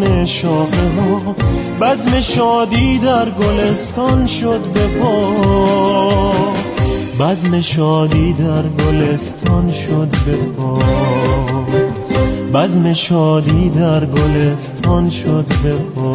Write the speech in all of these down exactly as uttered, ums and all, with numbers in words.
شاخه ها، بزم شادی در گلستان شد به پا، بزم شادی در گلستان شد به پا، بزم شادی در گلستان شد به پا.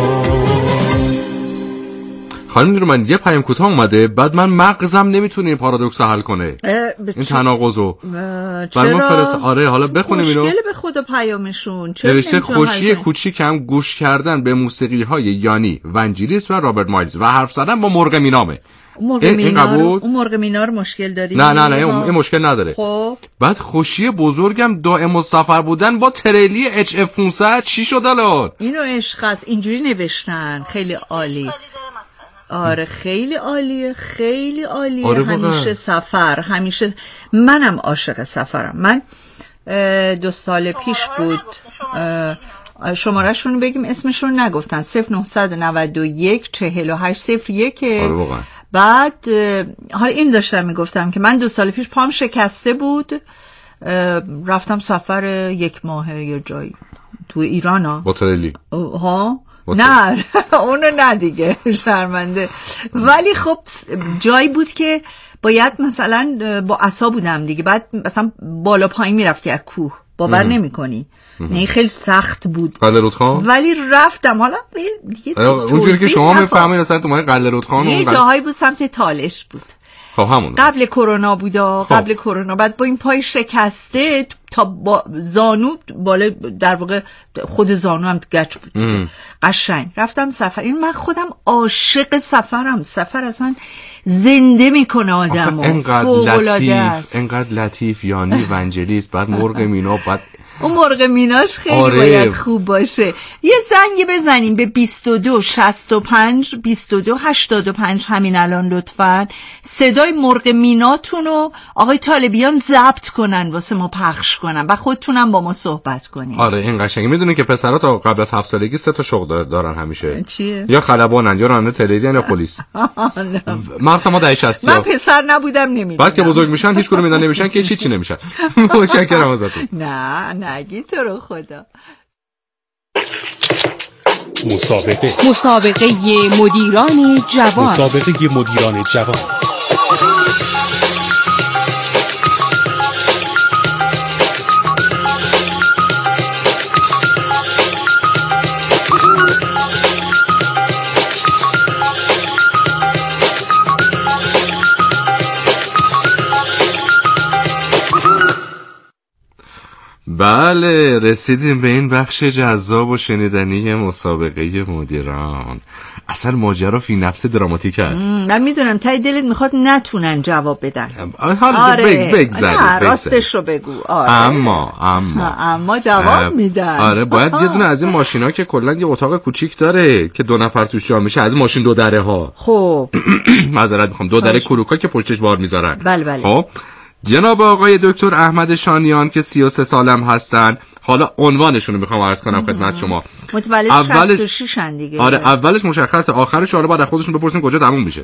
خانم نیرومن یه پیام کوتاه اومده، بعد من مغزم نمیتونه این پارادوکس رو حل کنه، این تناقضو برای ما فرست. آره حالا بخونیم اینو. مشکل به خود پیامشون نوشته خوشی کوچیکم گوش کردن به موسیقی های یانی ونجلیس و رابرت مایلز و حرف زدن با مرغ مینامه. مرغ مینار، اون مرغ مینار مشکل داری؟ نه نه نه این مشکل نداره. خب بعد خوشی بزرگم دائم السفر بودن با تریلی اچ اف پانصد. چی شد الان؟ اینو عشق است، اینجوری نوشتن. خیلی عالی. آره خیلی عالیه، خیلی عالیه. آره همیشه سفر، همیشه منم عاشق سفرم. من دو سال پیش بود، شماره شون بگیم اسمشون نگفتن، صفر نه نه یک چهل و هشت صفر یک. آره بعد حالا این داشتم میگفتم که من دو سال پیش پام شکسته بود، رفتم سفر یک ماهه یه جایی تو ایران ها با تریلی ها. نه اونو نه دیگه، شرمنده. ولی خب جایی بود که باید مثلا با عصا بودم دیگه، بعد مثلا بالا پایین میرفتی از کوه، باور نمی کنی. نه خیلی سخت بود قلعه رودخان، ولی رفتم. حالا دیگه اونجوری که شما میفهمید اصلا تو ما قلعه رودخان یه جاهایی بود سمت تالش بود. خب همون قبل کرونا بود، قبل کرونا. بعد با این پای شکسته تا با زانو بالا، در واقع خود زانو هم گچ بود. قشنگ رفتم سفر. این من خودم عاشق سفرم. سفر اصلا زنده میکنه آدمو. انقدر لطیف، انقدر لطیف. یانی ونجلیس، بعد مرغ مینا، بعد اون مرغ میناش خیلی آره. باید خوب باشه. یه زنگی بزنیم به بیست و دو شصت و پنج بیست و دو هشتاد و پنج همین الان لطفاً. صدای مرغ میناتونو آقای طالبیان ضبط کنن واسه ما پخش کنن و خودتونم با ما صحبت کنین. آره این قشنگه. میدونی که پسرا تا قبل از هفت سالگی سه تا شغل دارن همیشه. چیه؟ یا خلبانن، یا راننده تلویزیون، یا پلیس. مثلا ما دهه شصت من پسر نبودم نمیدونم. بعد که بزرگ میشن هیچ کدوم اینا نمیشن که هیچ چی نمیشن. متشکرم ازتون. نه نگی تو رو خدا. مسابقه مسابقه مدیران جوان مسابقه مدیران جوان بله رسیدیم به این بخش جذاب و شنیدنی مسابقه مدیران. اصلا ماجرا فی نفس دراماتیک است. من میدونم تای دلت میخواد نتونن جواب بدن. آره بگ بگذارید. نه راستش رو بگو. آره. اما اما اما جواب میدن. آره باید یه دونه از این ماشینا که کلا یه اتاق کوچیک داره که دو نفر توش جا میشه، از این ماشین دو دره ها. خب معذرت میخوام، دو دره کروکا که پشتش بار میذارن. بله بله. خب جناب آقای دکتر احمد شانیان که سی و سه سالم هستن، حالا عنوانشون رو میخوام عرض کنم خدمت شما. متولد شصت و شش ان دیگه. آره اولش مشخصه، آخرش حالا بعد خودشون بپرسین کجا تموم میشه.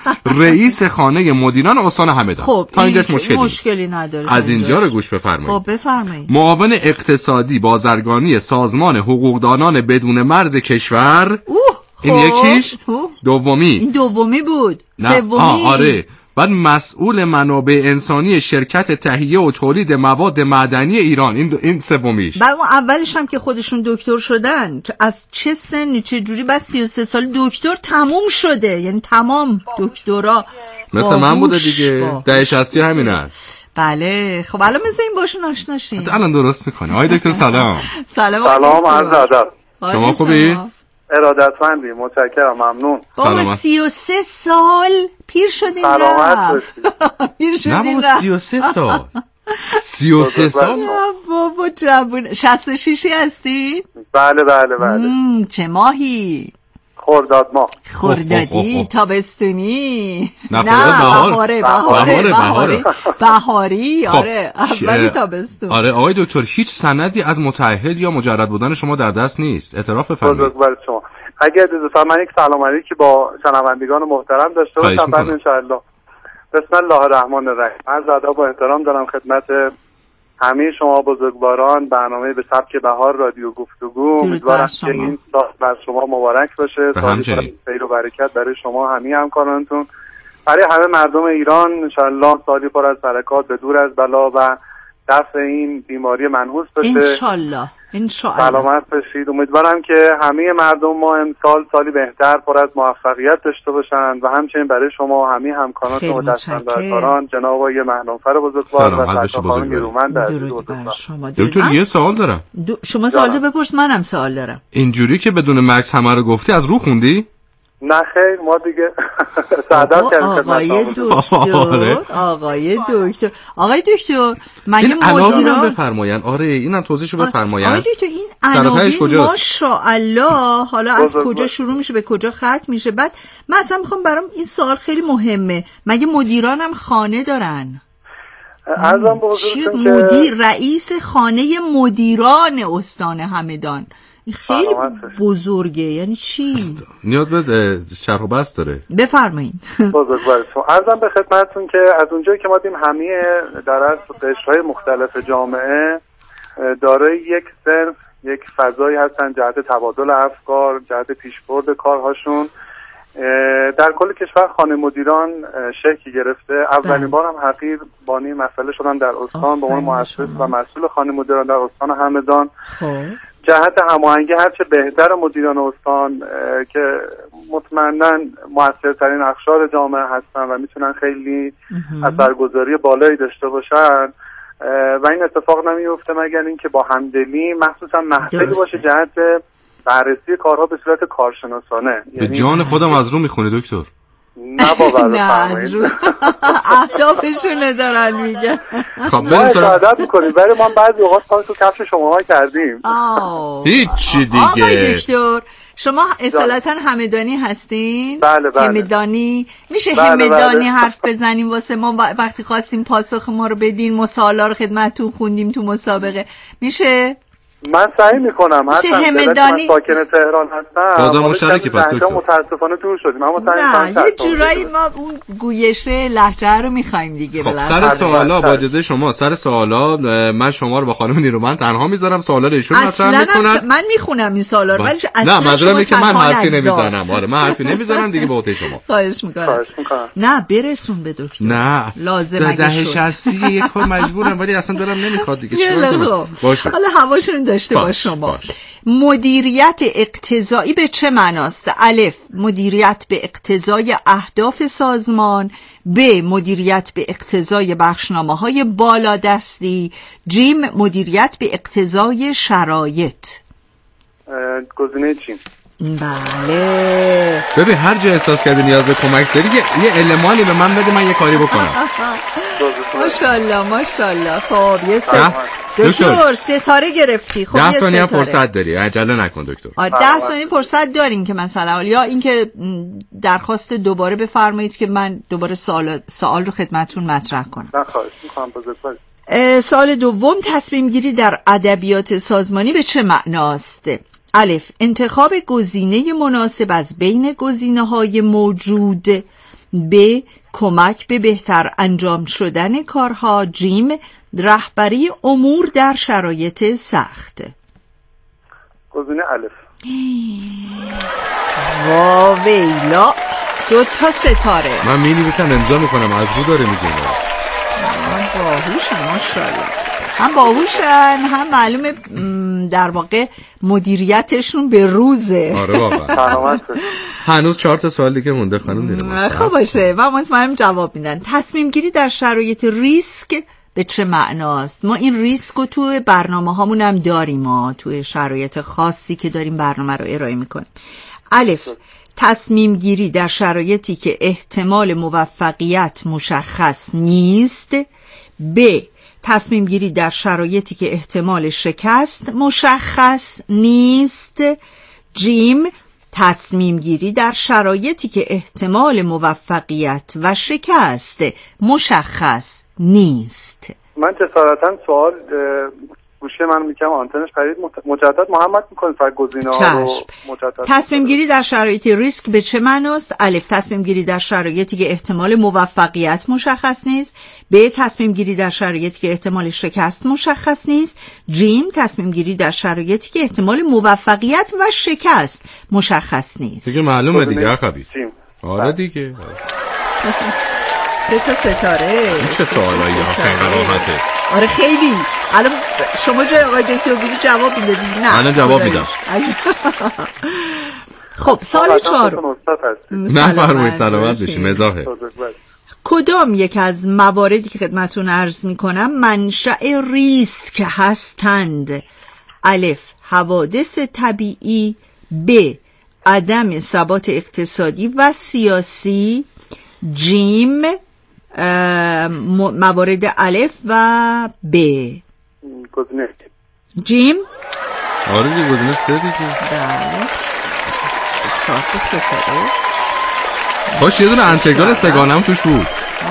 رئیس خانه مدیران استان همدان. خب تا اینجاش مشکلی مشکلی نداره. از اینجا رو گوش بفرمایید. خب بفرمایید. معاون اقتصادی بازرگانی سازمان حقوقدانان بدون مرز کشور. این یکیش. دومی این دومی بود. سومی آره. بعد مسئول منابع انسانی شرکت تهیه و تولید مواد معدنی ایران. این این سومیش. بعد اون اولش هم که خودشون دکتر شدن، از چه سنی چه جوری بعد سی و سه سال دکتر تموم شده، یعنی تمام دکترا مثل من بوده دیگه. ده شصتی همین است. بله خب الان مثل این باشون آشنا شین. الان درست میکنه. آقای دکتر سلام. سلام. سلام عرض ادب. شما خوبی؟ ارادتمندی، متشکرم، ممنون. بابا سی و سه سال پیر شدین. سلامت پیر شدین. نه بابا سی و سه سال. سی و سه سال بابا جوون. شصت و شش هستی؟ بله بله بله. چه ماهی؟ خرداد ماه. خردادی تابستونی؟ نه بهاره بهاره بهاره بهاری. آره اولی تابستون. آره آقای دکتر هیچ سندی از متأهل یا مجرد بودن شما در دست نیست، اعتراف بفرمایید. شما اگه اجازه فرمایید من یک سلام علیکی با شنوندگان محترم داشته باشم بعد ان شاء الله. بسم الله الرحمن الرحیم. عرض ادب و احترام دارم خدمت همه شما بزرگواران برنامه به سبک بهار رادیو گفتگو. امیدوارم که این سال بر شما مبارک باشه، سالی پر از خیر و برکت برای شما همه همکارانتون، برای همه مردم ایران انشالله سالی پر از برکات، به دور از بلا و دفع این بیماری منحوس باشه انشالله. انشالله سلامت باشید. امیدوارم که همه مردم ما امسال سالی بهتر پر از موفقیت داشته باشند و همچنین برای شما همه همکاران و دستاندرکاران جناب آقای مهنامفر بزرگوار و سرکارخانه نیرومند عزیز شما. دکتر یه سوال دارم. دو... شما سوال بپرس، منم سوال دارم. اینجوری که بدون مکس همه رو گفتی از رو خوندی؟ نه خیر، ما دیگه سعادت کردیم. آقای دکتر آقای دکتر آقای دکتر مگه مدیران بفرمایید؟ آره اینم توضیحشو بفرمایید. آقای دکتر این عناوین ماشاءالله حالا از کجا شروع میشه به کجا ختم میشه؟ بعد من اصلا میخوام برام این سوال خیلی مهمه، مگه مدیرانم خانه دارن؟ ارزم به حضورتون که مدیر رئیس خانه مدیران استان همدان این خیلی بزرگه، یعنی چی؟ نیاز به شرح و بسط داره. بفرمایید. بزرگوارتون عرضم به خدمتتون که از اونجایی که ما دیم همه در از قشرهای مختلف جامعه دارای یک صنف، یک فضایی هستن جهت تبادل افکار، جهت پیشبرد کارهاشون، در کل کشور خانه مدیران شکل گرفته. اولین بار هم حقیر بانی مسئله شدن در استان به عنوان مؤسس و مسئول خانه مدیران در استان همدان. جهت هماهنگی هرچه بهتر مدیران استان که مطمئناً موثرترین اقشار جامعه هستن و میتونن خیلی اثرگذاری بالایی داشته باشن و این اتفاق نمیفته مگر اینکه با همدلی مخصوصا محفلی باشه جهت بررسی کارها به صورت کارشناسانه. به جان خودم از رو میخونی دکتر؟ نه بابا نه از رو اهدافشونه دارن میگن. خب ما اشاهدت میکنیم ولی ما بعضی اوقات پاس تو کفش شما ها کردیم. هیچی دیگه. آقای دکتر شما اصالتا همدانی هستین؟ بله بله. همدانی میشه بله همدانی بله. حرف بزنیم واسه ما وقتی خواستیم پاسخ ما رو بدین، مسائل رو خدمتتون خوندیم تو مسابقه، میشه؟ من سعی میکنم هستم همدانی من ساکن تهران هستم. بازم مشترکی پس دکتر. متاسفانه دور شدیم. اما سعی نه یه جورایی ما اون گویشه لهجه رو میخوایم دیگه. خب سر سوالا با اجازه شما سر سوالا من شما رو با خانم نیرومند تنها میذارم، سوالا رو ایشون مطرح میکنن. من میخونم این سوالا رو ولی اصلا نه منظورم که من حرفی نمیزنم. آره من حرفی نمیزنم دیگه به عهده شما. خواهش میکنم. نه برسون به دکتر. نه لازم اگه شد. ده شصتی یک خود مجبورم ولی اصلا دلم نمیخواد دیگه. باشه. حالا هواشون داشته باش شما. مدیریت اقتضایی به چه معناست؟ الف مدیریت به اقتضای اهداف سازمان، ب مدیریت به اقتضای بخشنامه‌های بالادستی، جیم مدیریت به اقتضای شرایط. گزینه چی؟ بله. ببین هر جا احساس کردی نیاز به کمک داری یه المانی به من بده من یه کاری بکنم. ماشاءالله ماشاءالله. خب یه سه دکتر ستاره گرفتی. خب ده ثانیه فرصت داری، عجله نکن دکتر. ده ثانیه فرصت دارین که مثلا یا اینکه درخواست دوباره بفرمایید که من دوباره سوال سوال رو خدمتتون مطرح کنم. نه خواهش می‌کنم بزرگوار. سوال دوم تصمیم گیری در ادبیات سازمانی به چه معناست؟ الف انتخاب گزینه مناسب از بین گزینه‌های موجود، ب کمک به بهتر انجام شدن کارها، جیم رهبری امور در شرایط سخت. گزینه الف. وا ویلا دو تا ستاره. من می‌نویسم امضا میکنم از رو داره میگه. باهوشن ماشاءالله. هم باهوشن هم معلومه در واقع مدیریتشون به روزه. آره واقعا. هنوز چهار تا سوال دیگه مونده خانم دیدم. خب باشه من مطمئنم جواب میدن. تصمیم گیری در شرایط ریسک به چه معناست؟ ما این ریسک رو تو برنامه هامون هم داریم، ما تو شرایط خاصی که داریم برنامه رو ارائه میکنیم. الف تصمیم گیری در شرایطی که احتمال موفقیت مشخص نیست، ب تصمیم گیری در شرایطی که احتمال شکست مشخص نیست، جیم تصمیم گیری در شرایطی که احتمال موفقیت و شکست مشخص نیست. من جسارتاً سوال گوشی من میگم آنتنش پرید، مجدد محمد میکنید فقط گزینه‌ها رو مجدد. تصمیم گیری در شرایط ریسک به چه معناست؟ الف تصمیم گیری در شرایطی که احتمال موفقیت مشخص نیست. ب تصمیم گیری در شرایطی که احتمال شکست مشخص نیست. جیم تصمیم گیری در شرایطی که احتمال موفقیت و شکست مشخص نیست. دیگه معلومه دیگه اخوی. آره دیگه. سه تا ستاره. این چه سوالایی آخه راحته. آره خیلی. الان شما جای آقای دکتر بودی جواب میدادی؟ نه من جواب میدم. خب سال چهار. نه فرمایید سلامت بشی. مزاحه. کدام یک از مواردی که خدمتتون عرض میکنم منشأ ریسک هستند؟ الف حوادث طبیعی، ب عدم ثبات اقتصادی و سیاسی، جیم موارد الف و ب. گزینه جیم. آره دیگه گزینه سه دیگه. بله چهار تا ستاره. باش یه دونه انتگرال سگانم توش بود.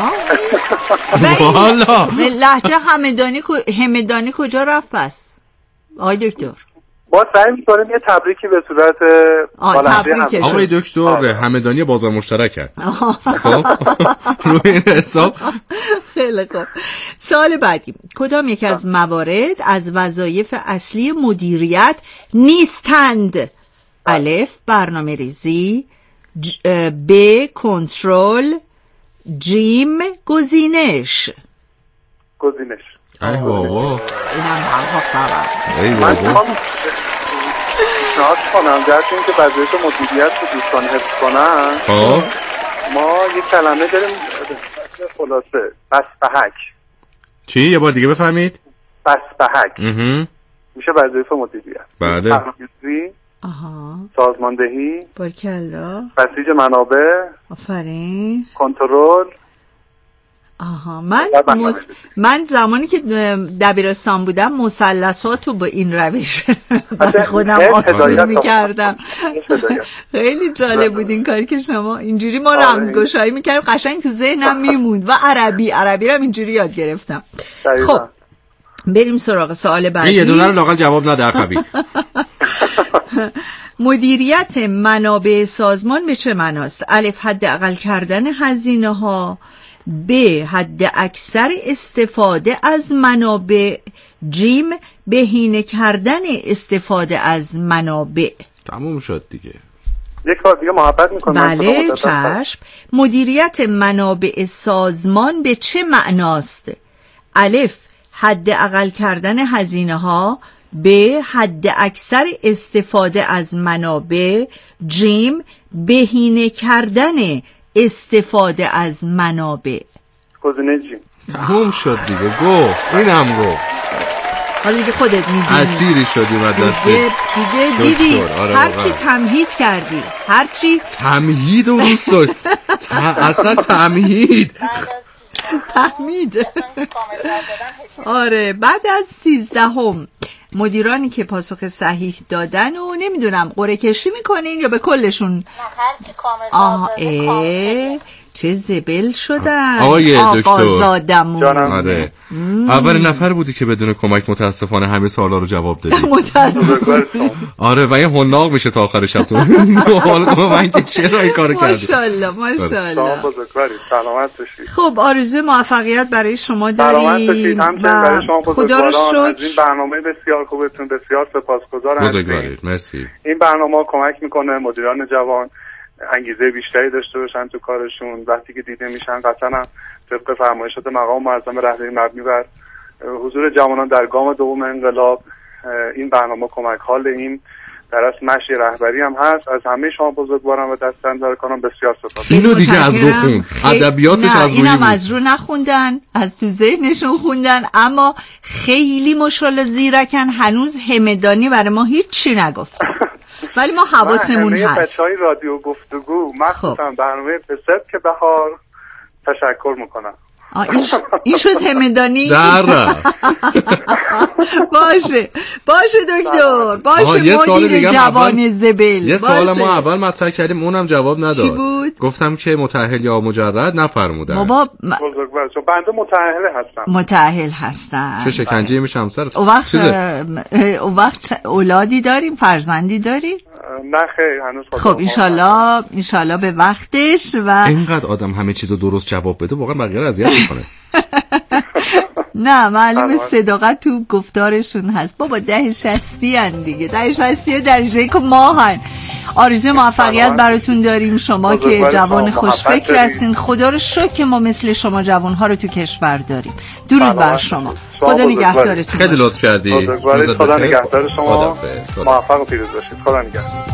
والا لهجه همدانی همدانی کجا رفت پس آقای دکتر؟ ما سعی می‌کنیم یه تبریکی به صورت بالنده هم. آقای دکتر همدانی بازار مشترک کرد. خب روی این حساب خیلی خوب. سوال بعدی، کدام یک از موارد از وظایف اصلی مدیریت نیستند؟ الف برنامه ریزی، ب کنترل، جیم گزینش. گزینش. ای بابا اینم حرفا خبر. ای بابا پیشنهاد کنم در این که وظایف مدیریت رو دوستان حفظ کنن خب ما یک کلمه داریم خلاصه بسپهک. چی؟ یه بار دیگه بفهمید؟ بسپهک میشه وظایف مدیریت. بله. برنامه‌ریزی، آها، سازماندهی، بارکلا، بسیج منابع، آفرین، کنترل. آها من مس... من زمانی که دبیرستان بودم مثلثاتو با این روش برای خودم آسون میکردم. خیلی جالب بود این کاری که شما اینجوری ما رمزگشایی میکردیم، قشنگ تو ذهنم میموند. و عربی عربی رو اینجوری یاد گرفتم. خب بریم سراغ سوال بعدی. یه دونه رو لااقل جواب نده اخوی. مدیریت منابع سازمان به چه معناست؟ الف حداقل کردن هزینه ها، ب حد اکثر استفاده از منابع، جیم بهینه کردن استفاده از منابع. تموم شد دیگه. یک بار دیگه محبت میکنم. بله چشم. مدیریت منابع سازمان به چه معناست؟ الف حد اقل کردن هزینه ها، ب حد اکثر استفاده از منابع، جیم بهینه کردن استفاده از منابع. گزینه جیم. تموم شد دیگه. گو اینم گو. حالا دیگه خودت میدونی اسیری شدی و دست دیگه, دیگه دیدی آره هرچی تمهید کردی هرچی تمهید و روستای اصلا تمهید تمهید آره. بعد از سیزدهم مدیرانی که پاسخ صحیح دادن و نمیدونم قرعه کشی میکنین یا به کلشون؟ آه اه چه زبل شدن آقای آقازادمون. آره اول نفر بودی که بدون کمک متاسفانه همه سوالا رو جواب دادی. متاسفانه. آره و این حناق میشه تا آخر شب تو. حالا من که چرا این کارو کردی؟ ماشاءالله ماشاءالله. سلامت باشید. خب آرزوی موفقیت برای شما داریم و خدا رو شکر. از این برنامه بسیار خوبتون بسیار سپاسگزارم. بزرگوارید. مرسی. این برنامه کمک میکنه مدیران جوان انگیزه بیشتری داشته باشن تو کارشون. وقتی که دیده میشن قطعا طبق فرمایشات مقام معظم رهبری مبنی بر حضور جوانان در گام دوم انقلاب این برنامه کمک حال این در اصل مشی رهبری هم هست. از همه شما بزرگواران و دستاندرکانان بسیار سپاسگزارم. اینو دیگه از رو خوند. ادبیاتش از روی بود. اینم از رو نخوندن، از تو ذهنشون خوندن، اما خیلی مشال زیرکن. هنوز همدانی برای ما هیچی نگفتن. ولی ما حواسمون هست. همه بچهای رادیو گفتگو مخصوصا برنامه پسر که بهار تشکر میکنم. این, ش... این شد همدانی؟ در باشه باشه دکتر باشه. مدیر جوان زبل. یه سوال ما اول مطرح کردیم اونم جواب نداد. چی بود؟ گفتم که متأهل یا مجرد نفرمودن. بابا م... بزرگوار شو بنده متأهل هستم. متأهل هستن. چه شکنجه‌ای میشم سرت؟ اون وقت اون وقت اولادی داریم، فرزندی داری؟ نه خیر هنوز. خب انشالله انشالله به وقتش. و اینقدر آدم همه چیزو درست جواب بده واقعا بقیه رو اذیت میکنه. نه معلومه صداقت تو گفتارشون هست. بابا ده شصتی هن دیگه، ده شصتی درجه که ما هن. آرزوی موفقیت براتون داریم. شما که جوان خوشفکر هستین، خدا رو شکر که ما مثل شما جوان ها رو تو کشور داریم. درود بر شما. خدا نگهدارتون. خیلی لطف کردی. خدا نگهدار شما. موفق و پیروز باشید. خدا نگهدار.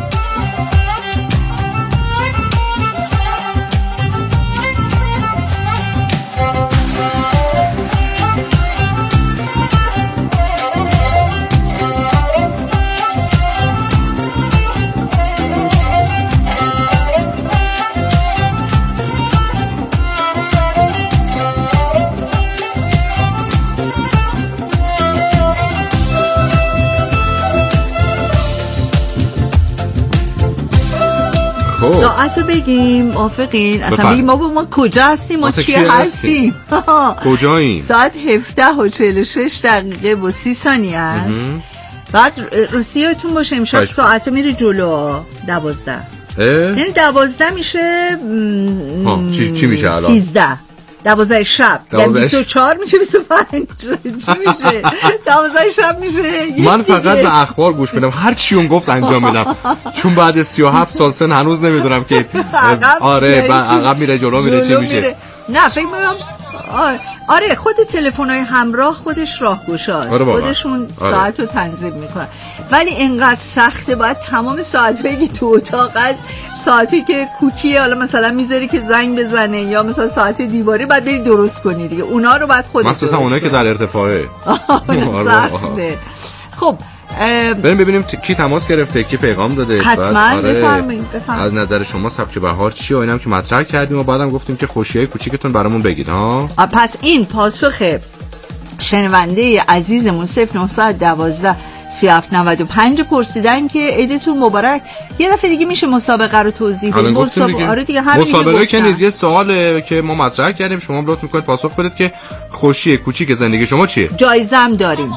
ساعت رو بگیم، موافقین؟ اصلا بگیم ما با ما کجا هستیم، ما کی هستیم؟ کجاییم؟ ساعت هفده و چهل و شش دقیقه و سی ثانیه است. بعد روسیه‌تون باشه امشب ساعت رو میره جلو دوازده، یعنی دوازده میشه ها چی, چی میشه الان؟ سیزده دوازده شب، یعنی بیست و چهار میشه بیست و پنج. چی میشه؟ دوازده شب میشه. من فقط به اخبار گوش میدم، هر چی اون گفت انجام میدم، چون بعد سی و هفت سال سن هنوز نمیدونم که آره عقب میره جلو میره چی میشه. نه فکر میکنم آره, آره خود تلفن‌های همراه خودش راهگشاست، آره خودشون آره. ساعت رو تنظیم میکنن. ولی اینقدر سخته باید تمام ساعت‌هایی که تو اتاق هست، ساعتی که کوکیه حالا مثلا میذاری که زنگ بزنه یا مثلا ساعت دیواری باید بری درست کنی دیگه، اونا رو باید خودت درست کنی، مخصوصا اونایی که در ارتفاعه. سخته. خب بریم ببینیم کی تماس گرفته، کی پیغام داده. حتما آره بفرمایید. از نظر شما سبک بهار چیه؟ اینم که مطرح کردیم و بعدم گفتیم که خوشیای کوچیکتون برامون بگید ها. پس این پاسخ شنونده عزیزمون صفر نه یک دو سی هفت نود و پنج پرسیدن که عیدتون مبارک. یه دفعه دیگه میشه مسابقه رو توضیح بدید؟ مسابقه آره دیگه همین مسابقه که نیز یه سواله که ما مطرح کردیم، شما لطف میکنید پاسخ بدید که خوشی کوچیک زندگی شما چیه. جایزه هم داریم.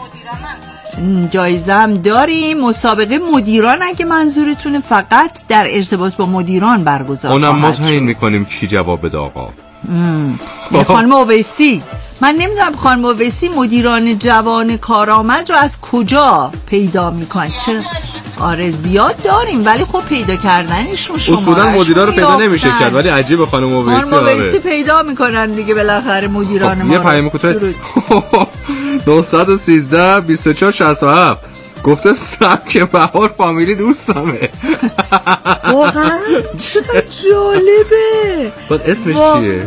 جایزه هم داریم. مسابقه مدیران اگه منظورتونه فقط در ارتباط با مدیران برگزار اونم ما تعیین میکنیم کی جواب بده آقا. خانم اویسی، من نمیدونم خانم اویسی مدیران جوان کارآمد رو از کجا پیدا میکنن؟ چه آره زیاد داریم ولی خب پیدا کردنشون شما اصولا مدیرا رو پیدا نمیشه کرد، ولی عجیبه خانم اویسی خانم اویسی پیدا میکنن دیگه بالاخره مدیران ما. یه پیام کوتاه نه یک سه بیست و چهار شصت و هفت گفته سبک بهار فامیلی دوستمه. واقعا چقدر جالبه. بعد اسمش چیه؟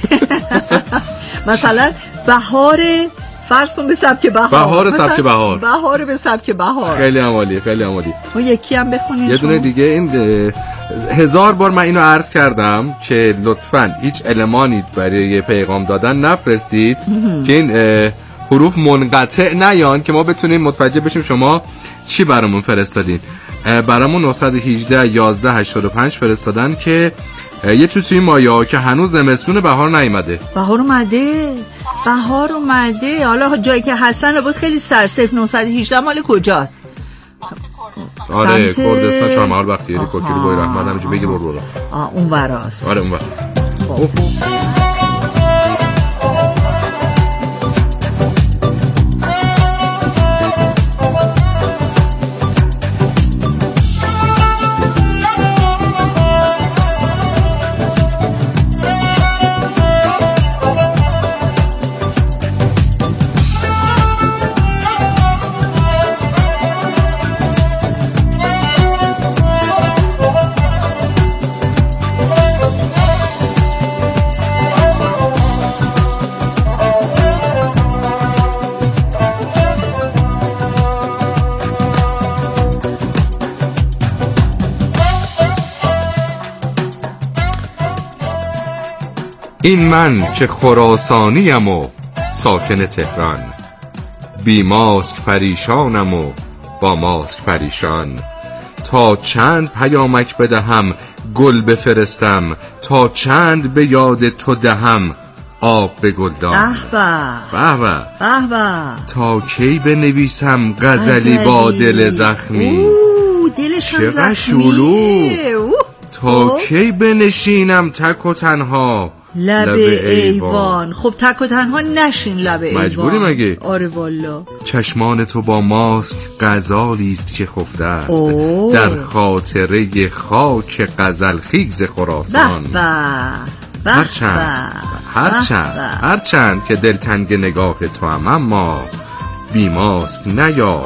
مثلا بهار فرض کن به سبک بهار. بهار سبک بهار. بهار به سبک بهار. خیلی عالی، خیلی عالی. و یکی هم بخونید. یه دونه دیگه. این هزار بار من اینو عرض کردم که لطفاً هیچ المانی برای پیغام دادن نفرستید که این حروف منقطع نیان که ما بتونیم متوجه بشیم شما چی برامون فرستادین. برامون نه یک هشت یازده هشتاد و پنج فرستادن که یه چیزی توی مایا که هنوز زمستون بهار نیومده. بهار اومده. بهار اومده. حالا جایی که هستن رو بود خیلی سرسف. نه یک هشت مال کجاست؟ آره کردستان چهارمحال بختیاری کوکیلو بای رحمت همینجا بگی برو برو. آه اون وراست. آره اون ور. این من که خراسانیم و ساکن تهران، بی ماسک پریشانم و با ماسک پریشان، تا چند پیامک بدهم گل بفرستم، تا چند به یاد تو دهم آب به گلدان. به به به به به. تا کی بنویسم غزلی با دل زخمی. اوه دلشم زخمیه. تا کی بنشینم تک و تنها لب ایوان. خب تک و تنها نشین لب ایوان. مجبوری مگه؟ آره والا. چشمان تو با ماسک غزالی است که خفته است اوه. در خاطره خاک غزل خیز خراسان. به به. هرچند هرچند هرچند که دلتنگ نگاه تو هم، اما بی ماسک نیا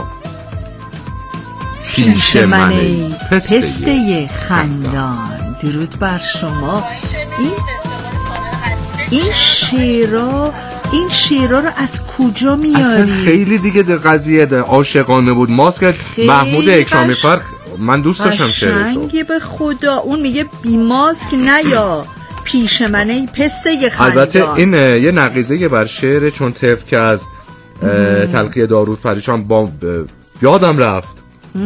پیش من پسته, پسته خندان. درود بر شما. این این شعرها این شعرها رو از کجا میاری؟ اصلا خیلی دیگه قضیه ده عاشقانه بود. ماسک محمود اکرامی فرخ من دوست داشتم شعرشو. قشنگه به خدا. اون میگه بی ماسک نیا پیش من ای پسته خندان. البته این یه نقیضه بر شعر چون طفل که از تلقی داروود پریشان با یادم رفت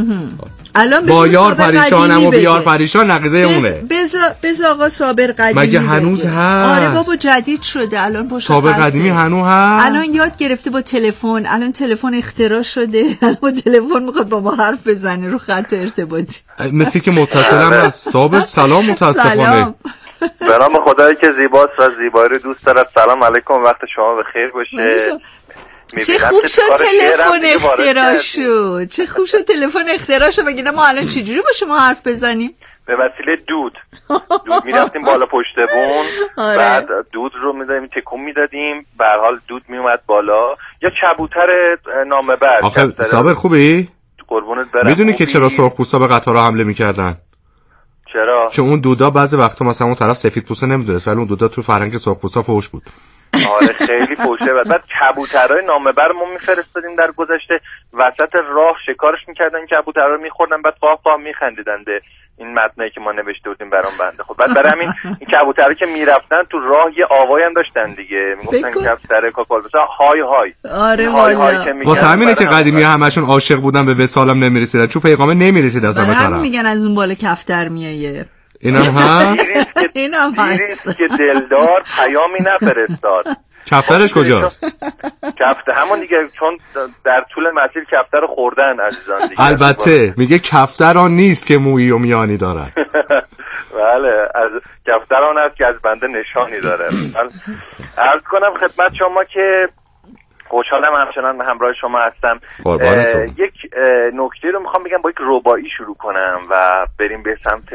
الان با یار پریشانم و بیار پریشان نقیضه اونه. بذار آقا صابر قدیمی مگه هنوز هست؟ آره بابا جدید شده الان. پشت صابر قدیمی هنوز هست؟ الان یاد گرفته با تلفن. الان تلفن اختراع شده. الان با تلفن میخواد با ما حرف بزنه رو خط ارتباطی. مثل که متصلم هست. صابر سلام. متاسفانه به نام خدایی که زیباست و زیبایی رو دوست دارد. سلام علیکم، وقت شما بخیر باشه. چه خوب شد تلفن اختراع شد. چه خوب شد تلفن اختراع شد. بگینا ما الان چجوری با شما حرف بزنیم؟ به وسیله دود دود میرفتیم بالا پشت بون. آره. بعد دود رو میدادیم تکون میدادیم، به هر حال دود میومد بالا. یا کبوتر نامه بر. آخه صابر خوبی؟ قربونت برم. میدونی که چرا سرخپوستا به قطارها حمله میکردن؟ چرا؟ چون اون دودا بعضی وقتا مثلا اون طرف سفیدپوستا نمیدونست ولی اون دودا تو فرهنگ سرخپوستا فحش بود. آره خیلی فوشه. بعد کبوترای نامبر ما میفرستادیم در گذشته، وسط راه شکارش میکردن، کبوترا رو میخوردن، بعد قاه قاه میخندیدن به این متنایی که ما نوشته بودیم برام بنده. خب بعد برای همین این کبوترا که میرفتن تو راه یه آوایی هم داشتن دیگه، میگفتن کبوتر کاکالبسا های های. آره والا. واسه همینه که قدیمی همشون عاشق بودن به وصالم نمیرسیدن، چون پیغام نمیرسید از همه طرف. برای میگن از اون بالا کفتر میایه. اینم هست. اینم هست که دلدار پیامی نفرستاد. کفترش کجاست؟ کفتر همون دیگه، چون در طول مسیر کفتر رو خوردن عزیزان دیگه. البته میگه کفتر آن نیست که مویی و میانی دارد. بله از کفتر آن است که از بنده نشانی داره. عرض کنم خدمت شما که خوشحالم همچنان همراه شما هستم. یک نکته رو میخوام بگم، با یک رباعی شروع کنم و بریم به سمت،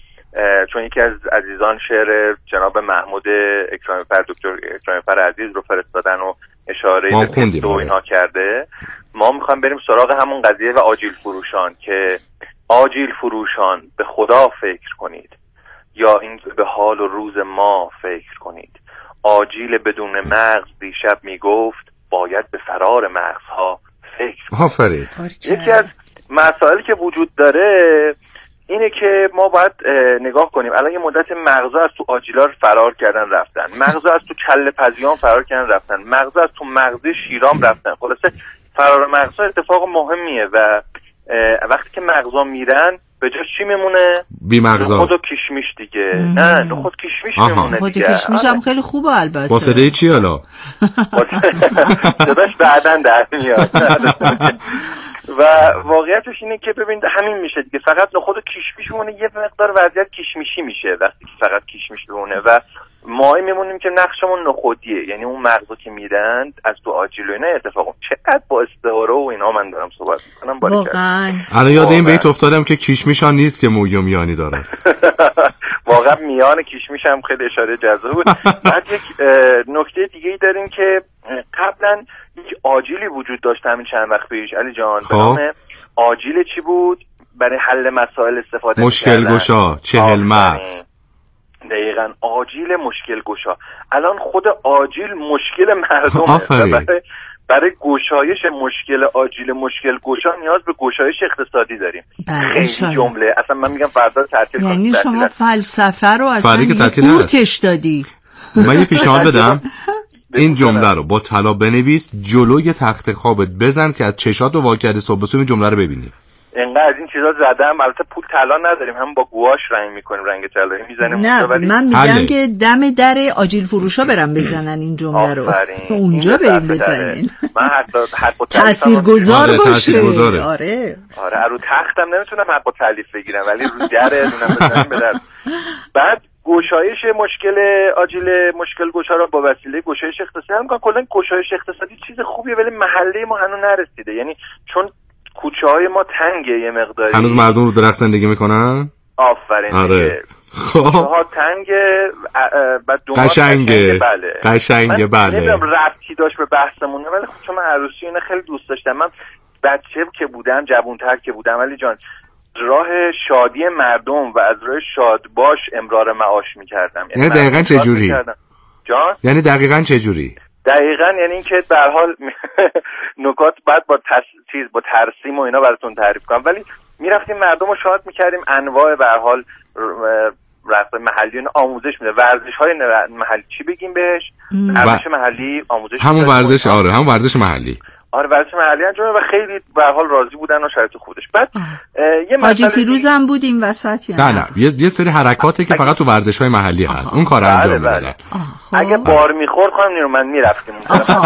چون یکی از عزیزان شعر جناب محمود اکرامی فر، دکتر اکرامی فر عزیز رو فرستادن و اشاره به پستو اینا کرده. ما میخوام بریم سراغ همون قضیه و آجیل فروشان، که آجیل فروشان به خدا فکر کنید یا این به حال و روز ما فکر کنید. آجیل بدون مغز دیشب میگفت باید به فرار مغزها فکر آفرین. یکی از مسائلی که وجود داره اینه که ما باید نگاه کنیم. الان یه مدت مغزها از تو آجیلا فرار کردن رفتن، مغزها از تو کله پزیان فرار کردن رفتن، مغزها از تو مغزی شیرام رفتن. خلاصه فرار مغزها اتفاق مهمیه و وقتی که مغزها میرن به جاش چی میمونه؟ بی مغزا. نخود و کشمیش دیگه. ام. نه نخود کشمیش میمونه دیگه. نخود کشمیش هم خیلی خوبه البته. با صدای چی حالا؟ صداش بعدن در میاد. و واقعیتش اینه که ببین همین میشه دیگه، فقط نخود و کشمیش میمونه، یه مقدار وضعیت کشمیشی میشه وقتی که فقط کشمیش میمونه و ما میمونیم که نقشمون نخودیه، یعنی اون مغزا که میرند از تو آجیل و اینا اتفاقا. چقدر با استعاره و اینا من دارم صحبت میکنم. واقعا الان یاد این بیت افتادم که کشمیشان نیست که موی و میانی داره. واقعا میان کشمیش هم خیلی اشاره جذاب بود. بعد یک نکته دیگه ای داریم که قبلا یک آجیلی وجود داشت همین چند وقت پیش علی جان، به نام آجیل چی بود؟ برای حل مسائل استفاده مشکل گشا، چهل مغز. دقیقاً آجیل مشکل گشا. الان خود آجیل مشکل مردمه. برای برای گشایش مشکل آجیل مشکل گشا نیاز به گشایش اقتصادی داریم. خیلی جمله اصلا من میگم فردا تعطیل کنید. یعنی شما فلسفه رو اصلا قورتش دادی. من یه پیشنهاد بدم، این جمله رو با طلا بنویس، جلوی تخت خوابت بزن که از چشات و واکرد صبح صبح این جمله رو ببینی. اینقدر از این چیزا زدم. البته پول طلا نداریم، هم با گواش رنگ میکنیم، رنگ طلایی میزنیم. نه ولی من میگم که دم در آجیل فروشا برن بزنن این جمله رو، اونجا بریم بزنین. من حتی حق و تاثیرگذار باشه. آره آره رو تختم نمیتونم حق و تالیف بگیرم، ولی رو در دونم بزنم به در. بعد گشایش مشکل آجیل مشکل گشا رو با وسیله گشایش اقتصادی هم کلا گشایش اقتصادی چیز خوبیه، ولی محله ما هنوز نرسیده. یعنی چون کوچه های ما تنگه یه مقداری، هنوز مردم رو درخت زندگی میکنن. آفرین. آره خب ها تنگه بعد قشنگه. بله قشنگه. بله نمیدونم ربطی داشت به بحثمونه، ولی خب چون من عروسی اینو خیلی دوست داشتم. من بچه که بودم، جوان‌تر که بودم، ولی جان راه شادی مردم و از راه شاد باش امرار معاش میکردم. یعنی دقیقاً چه جوری؟ جان یعنی دقیقاً چه جوری؟ دقیقاً یعنی اینکه به هر حال نکات بعد با تس... چیز با ترسیم و اینا براتون تعریف کنم، ولی میرفتیم مردم رو شاد میکردیم. انواع به هر حال رقص محلی آموزش میده، ورزش های محلی چی بگیم بهش، ورزش محلی آموزش همون ورزش. آره همون ورزش محلی. آره ورزش محلی انجام و خیلی به هر حال راضی بودن و شرایط خودش. بعد یه حاجی فیروز هم بود این وسط یا نه؟ نه یه یه سری حرکاتی که فقط تو ورزش‌های محلی هست، اون کار انجام میدادن. اگه بار میخورد خانم نیرو من میرفتیم.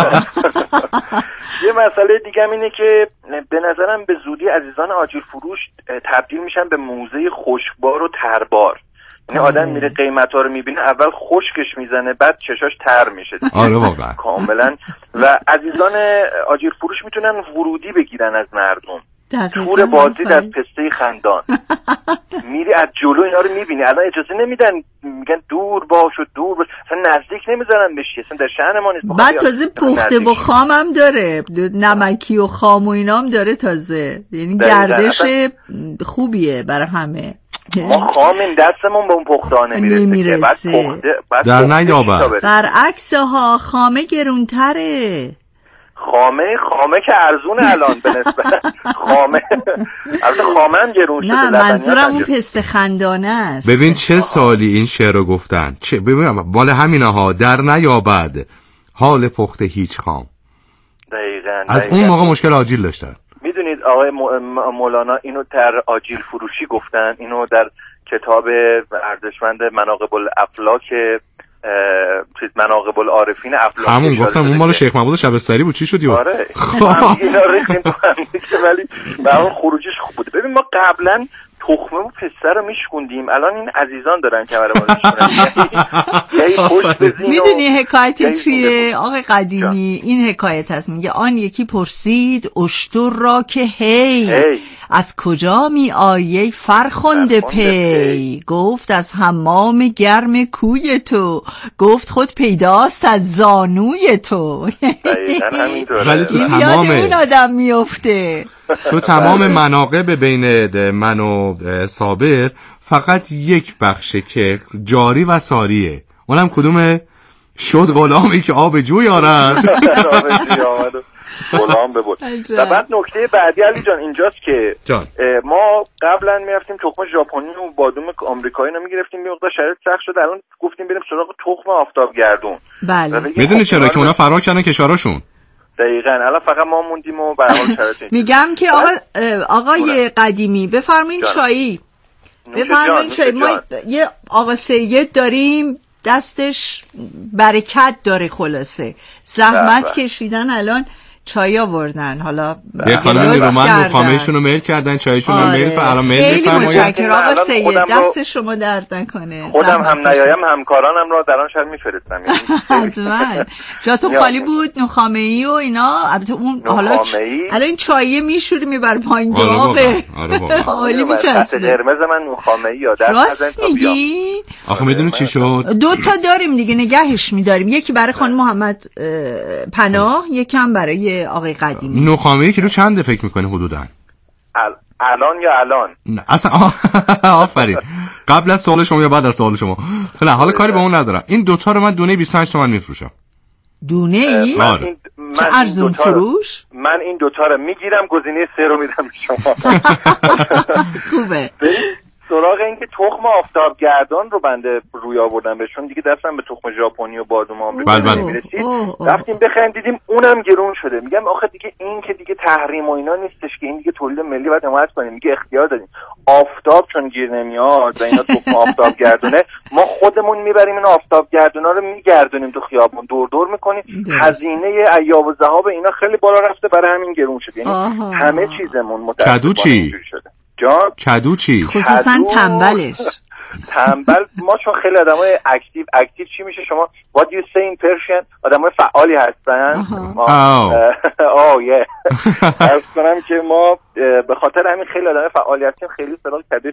یه مسئله دیگه هم اینه که به نظرم به زودی عزیزان آجیل فروش تبدیل میشن به موزه خشکبار و تربار. یعنی آدم میره قیمتا رو میبینه، اول خشکش میزنه، بعد چشاش تر میشه. آره واقعا کاملا. و عزیزان آجیل فروش میتونن ورودی بگیرن از مردم. تور بازدید از پسته خندان. میری از جلو اینا رو میبینی، الان اجازه نمیدن، میگن دور باش و دور باش، اصلا نزدیک نمیذارن بشی، اصلا در شأن ما نیست. بعد تازه پخته و خام هم داره، نمکی و خام و اینا هم داره تازه، یعنی گردش خوبیه برای همه. ما خامین دستمون به اون پختانه نمیرسه. بعد پخته بعد در نیابد. برعکس ها خامه گرونتره. خامه خامه که ارزونه الان به نسبت خامه البته خامه هم گرون شده. نه منظورم اون پسته خندانه است. ببین چه سالی این شعر رو گفتن، چه ببین مال همینها در نیابد حال پخته هیچ خام. دقیقاً از اون موقع مشکل آجیل داشتن. میدونید آقای مولانا اینو در آجیل فروشی گفتن، اینو در کتاب ارزشمند مناقب الافلاک چیز مناقب العارفین افلاک همون گفتم اون مال شیخ محمود شبستری بود. چی شدی؟ آره اینا ریختیم تو هم دیگه، ولی به اون خروجیش خوب بوده. ببین ما قبلا تخمه و پسته رو میشکوندیم، الان این عزیزان دارن کمر ما میشکنن. میدونی حکایت چیه آقای قدیمی؟ این حکایت هست، میگه آن یکی پرسید اشتر را که هی, هی. از کجا می آیی فرخنده پی؟ گفت از حمام گرم کوی تو، گفت خود پیداست از زانوی تو. ولی تو تمام اون آدم میفته تو تمام مناقب بین من و صابر فقط یک بخشه که جاری و ساریه، اونم کدومه؟ شد غلامی که آب جوی آرد. غلام ببود. و بعد نکته بعدی علی جان اینجاست که جان. ما قبلا میرفتیم تخم ژاپنی و بادوم آمریکایی رو میگرفتیم، یه مقدار شرایط سخت شد، الان گفتیم بریم سراغ تخم آفتابگردون. بله میدونی چرا؟ که اونا فرار کردن کشوراشون. دقیقاً الان فقط ما موندیم و به هر حال شرایط میگم که آقا آقای قدیمی بفرمایید چایی. بفرمایید چایی. ما یه آقا سید داریم دستش برکت داره، خلاصه زحمت کشیدن، الان چای آوردن. حالا یه خانم نیرومند مخامهشون رو میل کردن، چایشون رو میل فرمایید. الان میل بفرمایید. خیلی متشکرم آقا سید، دست شما درد نکنه. خودم هم نیایم همکارانم رو در آن شهر میفرستم. حتما جاتون خالی بود. نخامه‌ای و اینا، البته اون حالا الان این چای میشوری میبر پایین داغه. آره واقعا عالی میچسبه. قرمز من نخامه‌ای یا در راست میگی؟ آخه میدونی چی شد؟ دو تا داریم دیگه نگهش می‌داریم، یکی برای خانم محمد پناه، یکم برای آقای قدیمی. نخامه‌ای کیلو چنده فکر می‌کنی حدوداً؟ الان یا الان؟ نه اصلا آفرین. قبل از سوال شما یا بعد از سوال شما؟ نه حالا کاری به اون ندارم. این دوتا رو من دونه بیست و پنج تومن میفروشم. دونه ای؟ من این چه ارزون فروش؟ من این دوتا رو میگیرم، گزینه سه رو میدم شما. خوبه. سراغ این که تخم آفتابگردان رو بنده روی آوردم بهشون دیگه دستم به تخم ژاپنی و بادوم آمریکایی نمیرسید. رفتیم بخریم دیدیم اونم گرون شده. میگم آخه دیگه این که دیگه تحریم و اینا نیستش که این دیگه تولید ملی باید حمایت کنیم. میگه اختیار داریم. آفتاب چون گیر نمیاد و اینا تخم آفتابگردونه ما خودمون میبریم این آفتابگردونا رو میگردونیم تو خیابون دور دور میکنیم. هزینه ایاب و ذهاب اینا خیلی بالا رفته برای همین گرون شده. یعنی همه چیزمون متأسفانه اینجوری شده. جان کدو چی؟ خصوصا تنبلش. تنبل ما چون خیلی آدمای اکتیو اکتیو چی میشه شما what you say in Persian آدمای فعالی هستن. آه یه عرض کنم که ما به خاطر همین خیلی آدمای فعالی هستیم خیلی سراغ کدوی